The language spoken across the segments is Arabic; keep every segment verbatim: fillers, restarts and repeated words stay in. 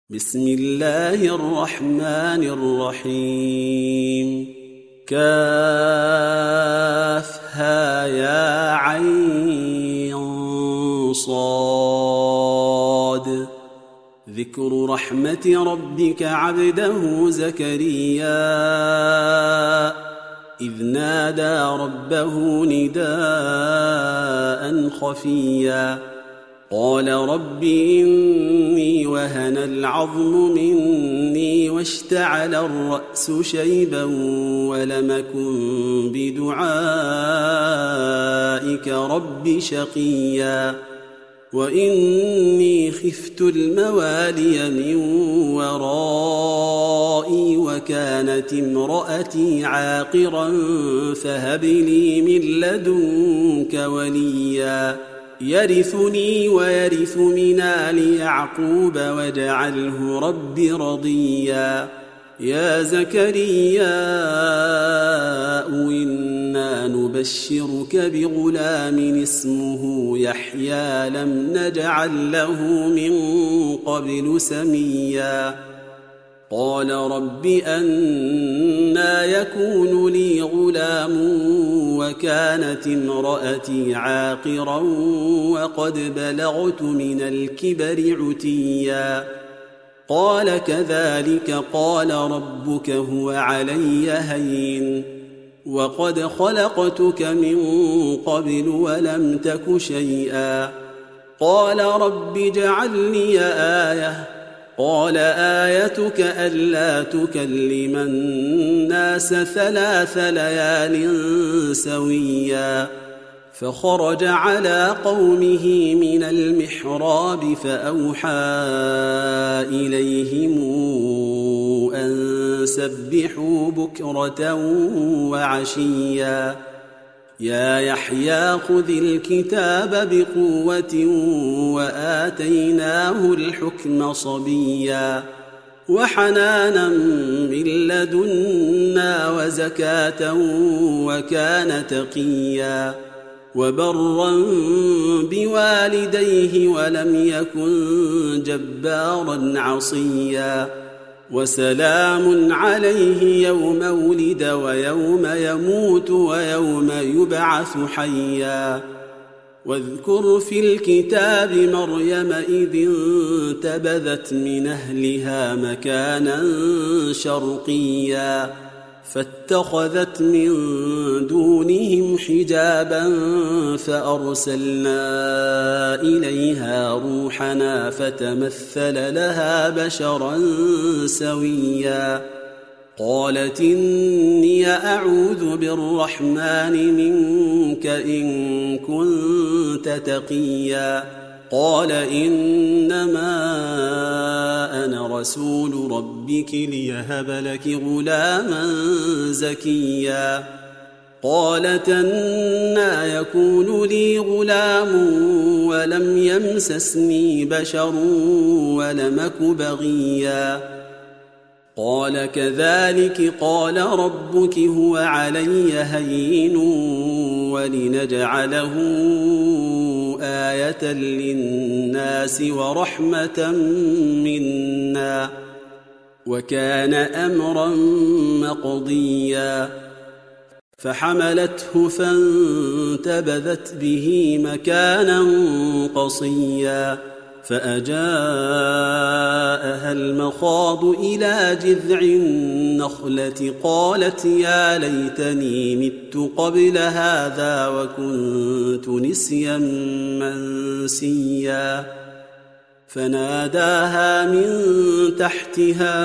بسم الله الرحمن الرحيم. كافها يا عين صاد. ذكر رحمة ربك عبده زكريا إذ نادى ربه نداء خفيا قال رب إني وهن العظم مني واشتعل الرأس شيبا ولم أكن بدعائك رب شقيا وإني خفت الموالي من ورائي وكانت امرأتي عاقرا فهب لي من لدنك وليا يرثني ويرث من آل يعقوب واجعله رب رضيا. يا زكريا إنا نبشرك بغلام اسمه يحيى لم نجعل له من قبل سميا قال رب أنى يكون لي غلام وكانت امرأتي عاقرا وقد بلغت من الكبر عتيا قال كذلك قال ربك هو علي هين وقد خلقتك من قبل ولم تك شيئا قال رب اجعل لي آية قال آيتك ألا تكلم الناس ثلاث ليال سويا فخرج على قومه من المحراب فأوحى إليهم أن سبحوا بكرة وعشيا يا يحيى خذ الكتاب بقوة وآتيناه الحكم صبيا وحنانا من لدنا وزكاة وكان تقيا وبرا بوالديه ولم يكن جبارا عصيا وسلام عليه يوم ولد ويوم يموت ويوم يبعث حيا واذكر في الكتاب مريم إذ انتبذت من أهلها مكانا شرقيا فاتخذت من دونهم حجابا فأرسلنا إليها روحنا فتمثل لها بشرا سويا قالت إني أعوذ بالرحمن منك إن كنت تقيا قال إنما أنا رسول ربك ليهب لك غلاما زكيا قالت أنى يكون لي غلام ولم يمسسني بشر ولم أك بغيا قال كذلك قال ربك هو علي هين ولنجعله آية للناس ورحمة منا وكان أمرا مقضيا فحملته فانتبذت به مكانا قصيا فأجاءها المخاض إلى جذع النخلة قالت يا ليتني مت قبل هذا وكنت نسيا منسيا فناداها من تحتها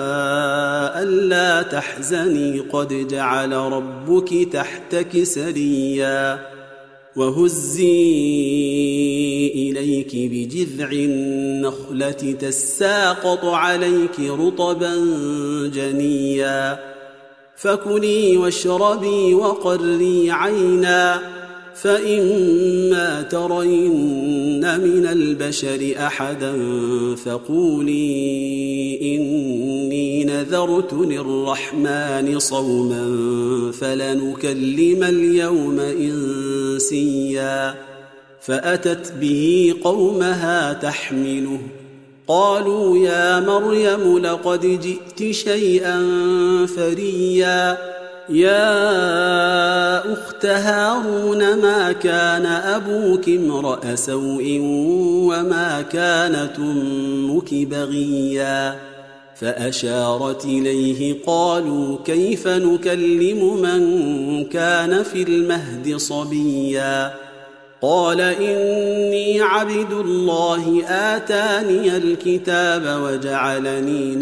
ألا تحزني قد جعل ربك تحتك سريا وهزي إليك بجذع النخلة تساقط عليك رطبا جنيا فكلي واشربي وقري عينا فإما ترين من البشر أحدا فقولي إني نذرت للرحمن صوما فلنكلم اليوم إنسيا فأتت به قومها تحمله قالوا يا مريم لقد جئت شيئا فريا يا أخت هارون ما كان أبوك امرأ سوء وما كانت أمك بغيا فأشارت إليه قالوا كيف نكلم من كان في المهد صبيا قال إني عبد الله آتاني الكتاب وجعلني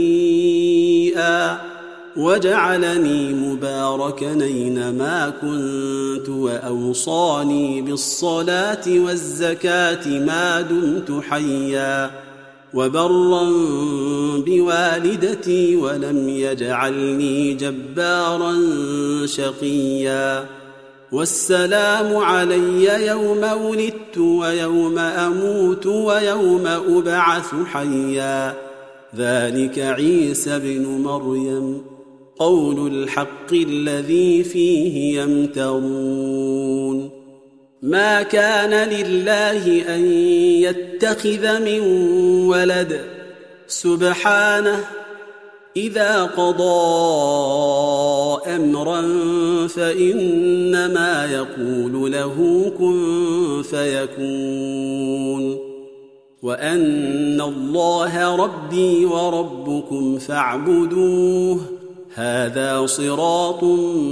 نبيا وجعلني مباركا أينما كنت وأوصاني بالصلاة والزكاة ما دمت حيا وبرا بوالدتي ولم يجعلني جبارا شقيا والسلام علي يوم ولدت ويوم أموت ويوم أبعث حيا ذلك عيسى بن مريم قول الحق الذي فيه يمترون ما كان لله أن يتخذ من ولد سبحانه إذا قضى أمرا فإنما يقول له كن فيكون وأن الله ربي وربكم فاعبدوه هذا صراط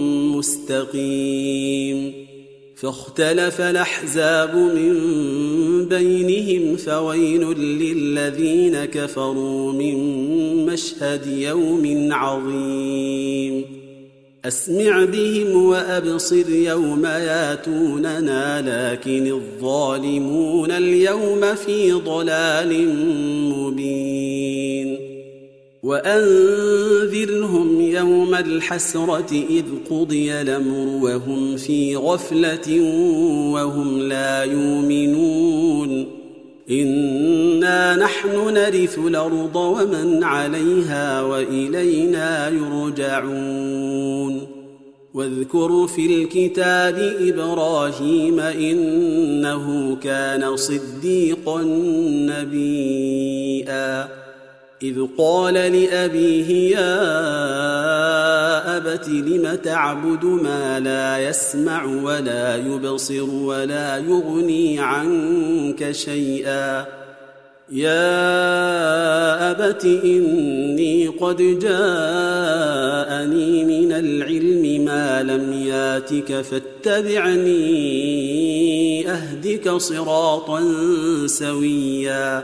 مستقيم فاختلف الأحزاب من بينهم فويل للذين كفروا من مشهد يوم عظيم أسمع بهم وأبصر يوم ياتوننا لكن الظالمون اليوم في ضلال مبين وأنذرهم يوم الحسرة إذ قضي الأمر وهم في غفلة وهم لا يؤمنون إنا نحن نرث الأرض ومن عليها وإلينا يرجعون واذكر في الكتاب إبراهيم إنه كان صديقا نبيا إذ قال لأبيه يا أبت لم تعبد ما لا يسمع ولا يبصر ولا يغني عنك شيئا يا أبت إني قد جاءني من العلم ما لم ياتك فاتبعني أهدك صراطا سويا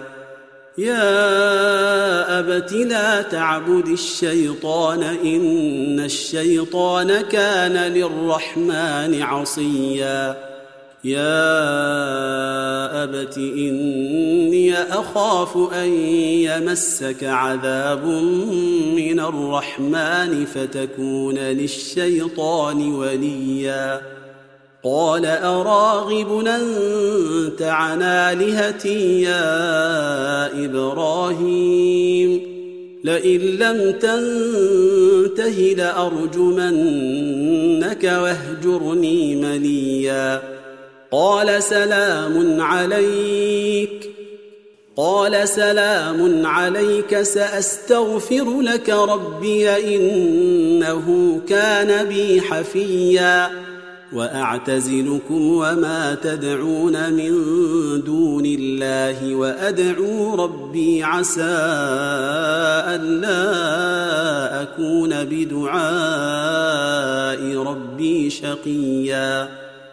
يا أبت لا تعبد الشيطان إن الشيطان كان للرحمن عصيا يا أبت إني أخاف أن يمسك عذاب من الرحمن فتكون للشيطان وليا قال أراغب أنت عن آلهتي يا إبراهيم لئن لم تنته لأرجمنك واهجرني مليا قال سلام عليك قال سلام عليك سأستغفر لك ربي إنه كان بي حفيا وأعتزلكم وما تدعون من دون الله وأدعو ربي عسى ألا أكون بدعاء ربي شقيا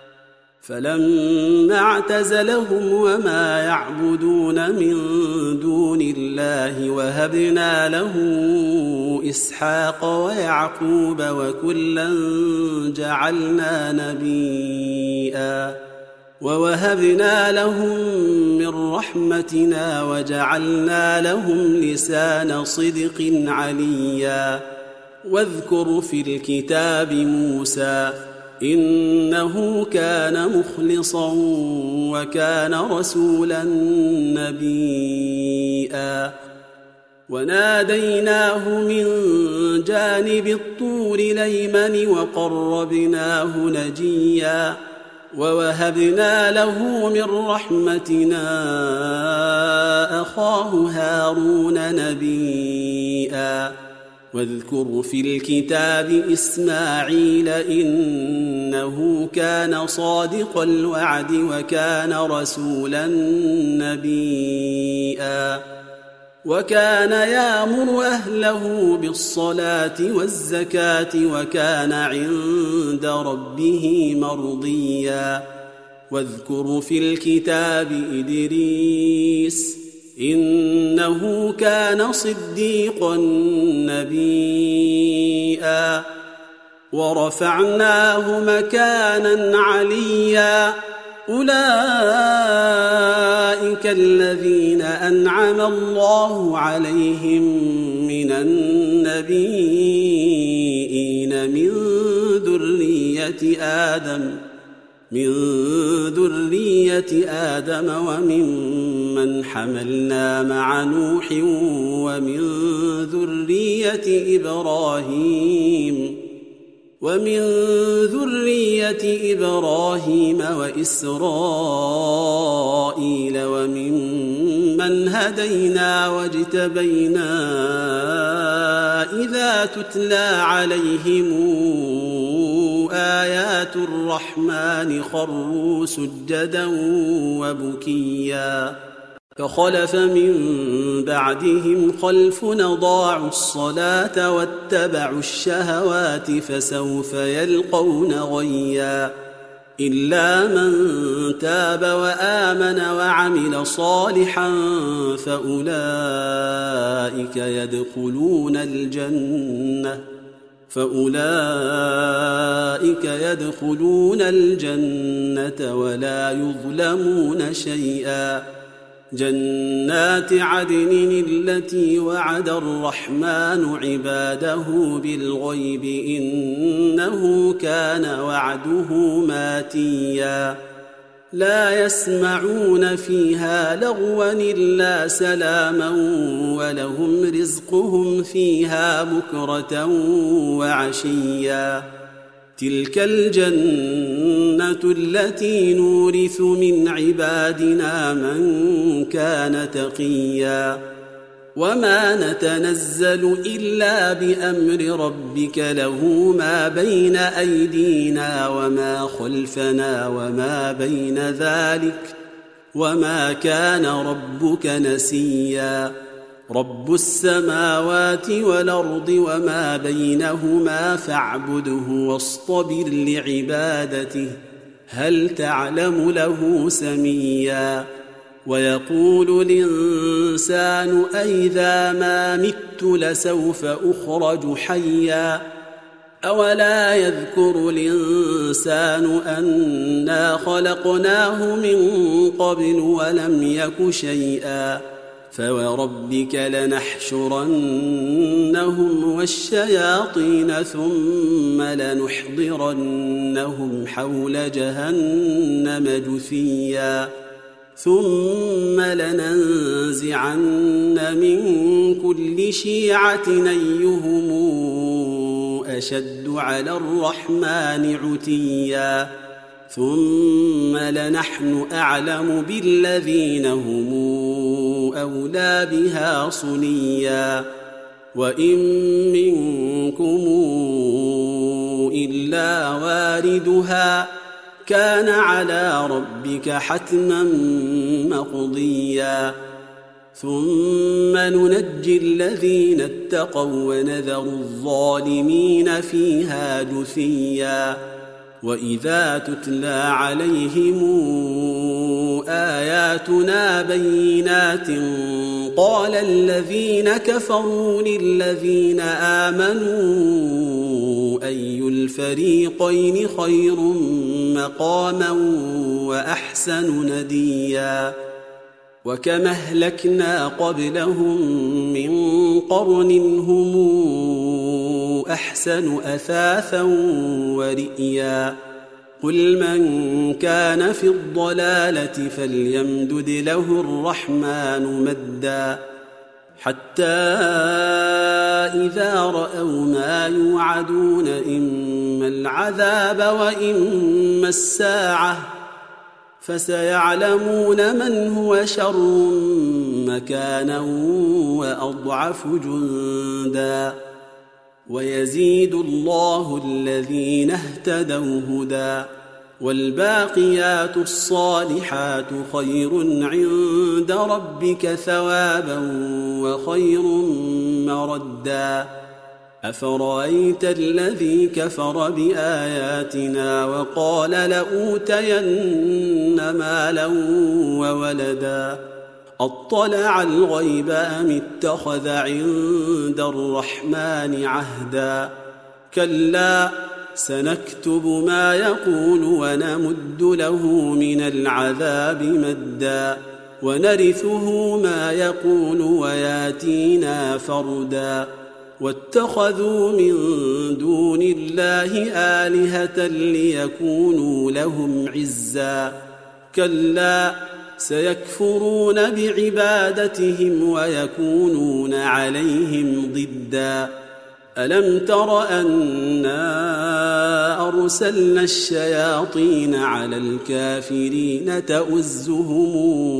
فلما اعتزلهم وما يعبدون من دون الله وهبنا له إسحاق ويعقوب وكلا جعلنا نبيا ووهبنا لهم من رحمتنا وجعلنا لهم لسان صدق عليا واذكر في الكتاب موسى إنه كان مخلصا وكان رسولا نبيا وناديناه من جانب الطور الأيمن وقربناه نجيا ووهبنا له من رحمتنا أخاه هارون نبيا واذكر في الكتاب إسماعيل إنه كان صادق الوعد وكان رسولا نبيا وكان يأمر أهله بالصلاة والزكاة وكان عند ربه مرضيا واذكر في الكتاب إدريس إنه كان صديقا نبيا ورفعناه مكانا عليا أولئك الذين أنعم الله عليهم من النبيين من ذرية آدم من ذرية آدم وممن حملنا مع نوح ومن ذرية إبراهيم ومن ذرية إبراهيم وإسرائيل وممن هدينا واجتبينا إذا تتلى عليهم آيات الرحمن خروا سجدا وبكيا فخلف من بعدهم خلف أضاعوا الصلاة واتبعوا الشهوات فسوف يلقون غيا إلا من تاب وآمن وعمل صالحا فأولئك يدخلون الجنة فأولئك يدخلون الجنة ولا يظلمون شيئا جنات عدن التي وعد الرحمن عباده بالغيب إنه كان وعده ماتيا لا يسمعون فيها لغوا إلا سلاما ولهم رزقهم فيها بكرة وعشيا تلك الجنة التي نورث من عبادنا من كان تقيا وما نتنزل إلا بأمر ربك له ما بين أيدينا وما خلفنا وما بين ذلك وما كان ربك نسيا رب السماوات والأرض وما بينهما فاعبده واصطبر لعبادته هل تعلم له سميا ويقول الإنسان أئذا ما مت لسوف أخرج حيا أولا يذكر الإنسان أنا خلقناه من قبل ولم يك شيئا فوربك لنحشرنهم والشياطين ثم لنحضرنهم حول جهنم جثيا ثم لننزعن من كل شيعة أيهم أشد على الرحمن عتيا ثم لنحن أعلم بالذين هم أولى بها صليا وإن منكم إلا واردها كان على ربك حتما مقضيا ثم ننجي الذين اتقوا ونذر الظالمين فيها جثيا وإذا تتلى عليهم آياتنا بينات قال الذين كفروا للذين آمنوا أي الفريقين خير مقاما وأحسن نديا وكم أهلكنا قبلهم من قرن هم أحسن أثاثا ورئيا قل من كان في الضلالة فليمدد له الرحمن مدا حتى إذا رأوا ما يوعدون إما العذاب وإما الساعة فسيعلمون من هو شر مكانا وأضعف جندا ويزيد الله الذين اهتدوا هدى والباقيات الصالحات خير عند ربك ثوابا وخير مردا أفرأيت الذي كفر بآياتنا وقال لأوتين مالا وولدا أطلع الغيب أم اتخذ عند الرحمن عهدا كلا سنكتب ما يقول ونمد له من العذاب مدا ونرثه ما يقول وياتينا فردا واتخذوا من دون الله آلهة ليكونوا لهم عزا كلا سيكفرون بعبادتهم ويكونون عليهم ضدا ألم تر أنا أرسلنا الشياطين على الكافرين تؤزهم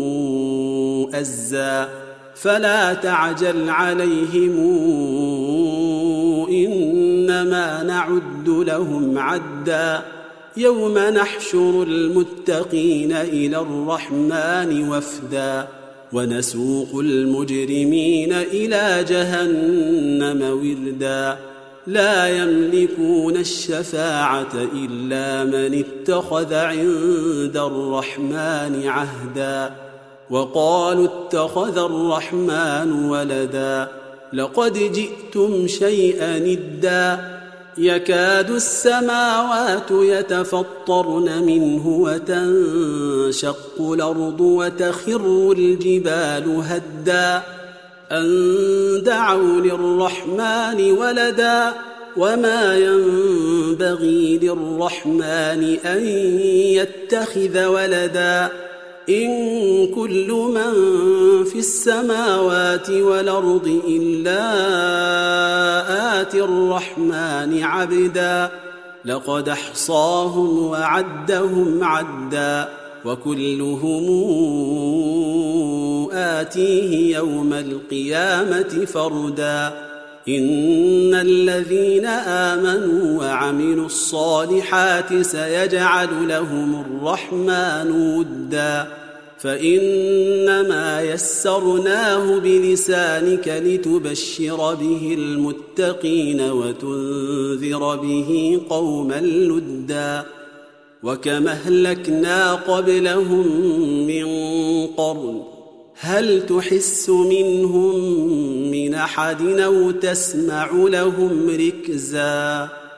أزا فلا تعجل عليهم إنما نعد لهم عدا يوم نحشر المتقين إلى الرحمن وفدا ونسوق المجرمين إلى جهنم وردا لا يملكون الشفاعة إلا من اتخذ عند الرحمن عهدا وقالوا اتخذ الرحمن ولدا لقد جئتم شيئا إدا يكاد السماوات يتفطرن منه وتنشق الأرض وتخر الجبال هدا أن دعوا للرحمن ولدا وما ينبغي للرحمن أن يتخذ ولدا إن كل من في السماوات والأرض إلا آتي الرحمن عبدا لقد أحصاهم وعدهم عدا وكلهم آتيه يوم القيامة فردا إن الذين آمنوا وعملوا الصالحات سيجعل لهم الرحمن ودا فإنما يسرناه بلسانك لتبشر به المتقين وتنذر به قوما لدا وكما أهلكنا قبلهم من قرن هل تحس منهم من أحد أو تسمع لهم ركزا